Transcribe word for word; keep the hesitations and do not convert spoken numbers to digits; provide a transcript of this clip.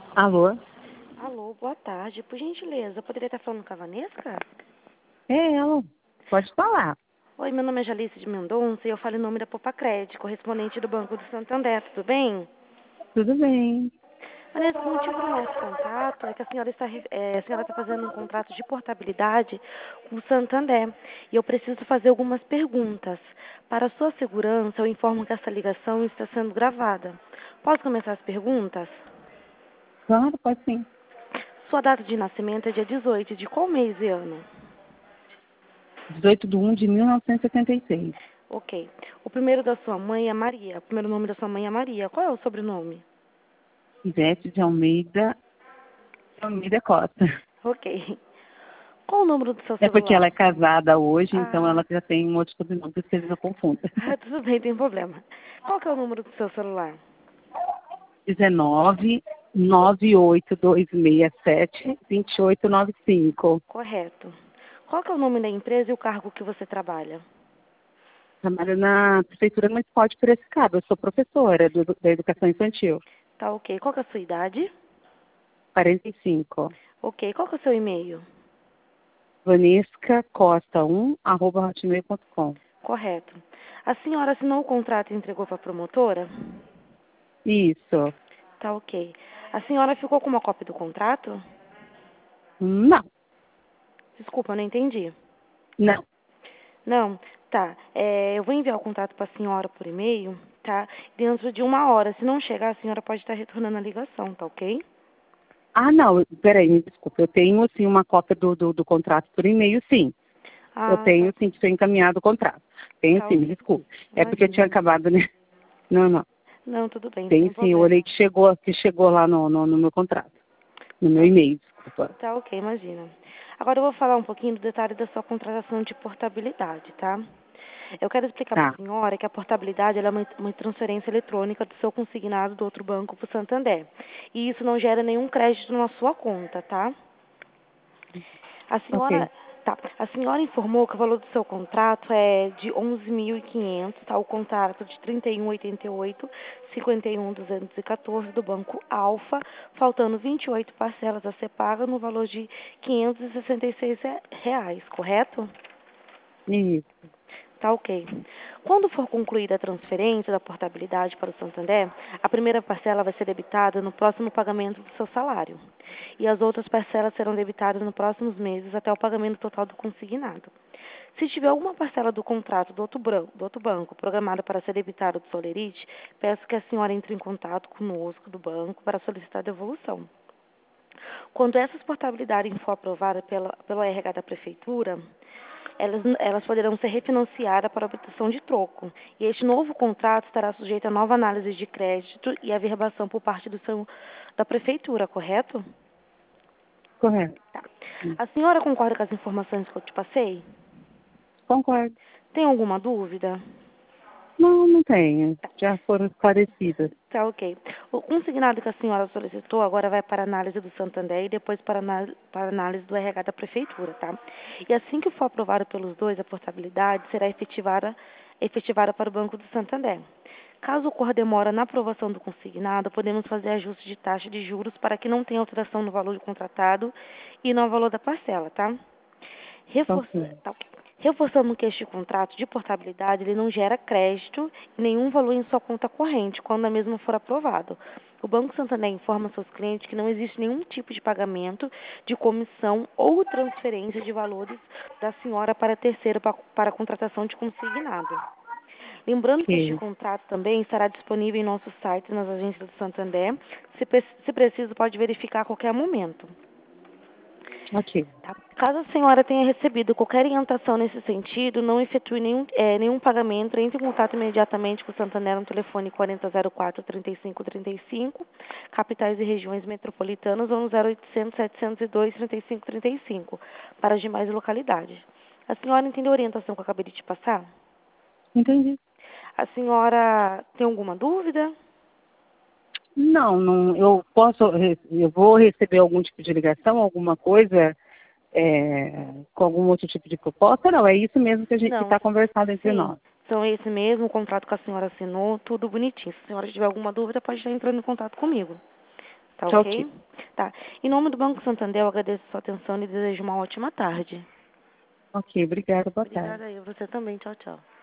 Alô? Alô, boa tarde. Por gentileza, eu poderia estar falando com a Vanesca? É ela. Pode falar. Oi, meu nome é Jalice de Mendonça e eu falo em nome da Popacred, correspondente do Banco do Santander, tudo bem? Tudo bem. Vanessa, o motivo do nosso contato é que a senhora está, re- é, a senhora está fazendo um contrato de portabilidade com o Santander e eu preciso fazer algumas perguntas. Para a sua segurança, eu informo que essa ligação está sendo gravada. Posso começar as perguntas? Claro, pode sim. Sua data de nascimento é dia dezoito, de qual mês e ano? dezoito de um de mil novecentos e setenta e seis. Ok. O primeiro da sua mãe é Maria. O primeiro nome da sua mãe é Maria. Qual é o sobrenome? Ivete de Almeida, de Almeida Costa. Ok. Qual o número do seu É porque ela celular? é casada hoje, então Ah, ela já tem um outro sobrenome, por isso que eles não confundem. ah, tudo bem, tem problema. Qual que é o número do seu celular? dezenove, nove oito dois seis sete, dois oito nove cinco. Correto. Qual que é o nome da empresa e o cargo que você trabalha? Trabalho na Prefeitura Municipal de Piracicaba. Eu sou professora do- da Educação Infantil. Tá ok. Qual que é a sua idade? quarenta e cinco. Ok. Qual que é o seu e-mail? Vanesca Costa um, arroba hotmail ponto com. Correto. A senhora assinou o contrato e entregou para a promotora? Isso. Tá ok. A senhora ficou com uma cópia do contrato? Não, Desculpa, eu não entendi. não. Não, tá. É, eu vou enviar o contrato para a senhora por e-mail, tá? Dentro de uma hora. Se não chegar, a senhora pode estar retornando a ligação, tá ok? Ah, não, peraí, me desculpa. Eu tenho, sim, uma cópia do, do, do contrato por e-mail, sim. Eu Ah, tá, tenho, sim, que foi encaminhado o contrato. Tenho, tá sim, me ok. desculpe. É porque eu tinha Imagina. acabado, né? Não, não. Não, tudo bem, Tem, sem sim, eu olhei problema. que chegou, que chegou lá no, no, no meu contrato. No meu Tá, e-mail, desculpa. tá ok, imagina. Agora eu vou falar um pouquinho do detalhe da sua contratação de portabilidade, tá? Eu quero explicar para a Tá, senhora que a portabilidade ela é uma, uma transferência eletrônica do seu consignado do outro banco para o Santander. E isso não gera nenhum crédito na sua conta, tá? A senhora, ok. tá, a senhora informou que o valor do seu contrato é de onze mil e quinhentos, tá? O contrato de trinta e um, oitenta e oito, cinquenta e um, duzentos e quatorze do Banco Alfa, faltando vinte e oito parcelas a ser paga no valor de quinhentos e sessenta e seis reais, correto? Isso. Tá ok. Quando for concluída a transferência da portabilidade para o Santander, a primeira parcela vai ser debitada no próximo pagamento do seu salário. E as outras parcelas serão debitadas nos próximos meses até o pagamento total do consignado. Se tiver alguma parcela do contrato do outro, bran- do outro banco programada para ser debitada do Solerite, peço que a senhora entre em contato conosco do banco para solicitar devolução. Quando essas portabilidades for aprovada pela, pelo R H da Prefeitura, elas, elas poderão ser refinanciadas para obtenção de troco. E este novo contrato estará sujeito a nova análise de crédito e averbação por parte do seu, da Prefeitura, correto? Correto. Tá. Sim. A senhora concorda com as informações que eu te passei? Concordo. Tem alguma dúvida? Não, não tenho. Já foram esclarecidas. Tá ok. O consignado que a senhora solicitou agora vai para análise do Santander e depois para, anál- para análise do R H da Prefeitura, tá? E assim que for aprovado pelos dois, a portabilidade será efetivada, efetivada para o Banco do Santander. Caso ocorra demora na aprovação do consignado, podemos fazer ajuste de taxa de juros para que não tenha alteração no valor contratado e no valor da parcela, tá? Reforça, Ok. tá ok. Reforçando que este contrato de portabilidade ele não gera crédito e nenhum valor em sua conta corrente quando a mesma for aprovado. O Banco Santander informa seus clientes que não existe nenhum tipo de pagamento de comissão ou transferência de valores da senhora para terceiro pa- para a contratação de consignado. Lembrando que este Ok. contrato também estará disponível em nosso site nas agências do Santander. Se, pre- se preciso, pode verificar a qualquer momento. Ok. Tá? Caso a senhora tenha recebido qualquer orientação nesse sentido, não efetue nenhum, eh, nenhum pagamento, entre em contato imediatamente com o Santander no telefone quarenta zero quatro, trinta e cinco trinta e cinco, capitais e regiões metropolitanas, ou no zero oitocentos, setecentos e dois, trinta e cinco trinta e cinco, para as demais localidades. A senhora entendeu a orientação que eu acabei de te passar? Entendi. A senhora tem alguma dúvida? Não, não, eu posso, re- eu vou receber algum tipo de ligação, alguma coisa, é, com algum outro tipo de proposta? Não, é isso mesmo que a gente Não, está conversando entre sim. nós. São esse mesmo, o contrato que a senhora assinou, tudo bonitinho. Se a senhora tiver alguma dúvida, pode estar entrando em contato comigo. Tá Tchau, ok? Tito. Tá. Em nome do Banco Santander, eu agradeço a sua atenção e desejo uma ótima tarde. Ok, obrigada, boa tarde. Obrigada aí, você também. Tchau, tchau.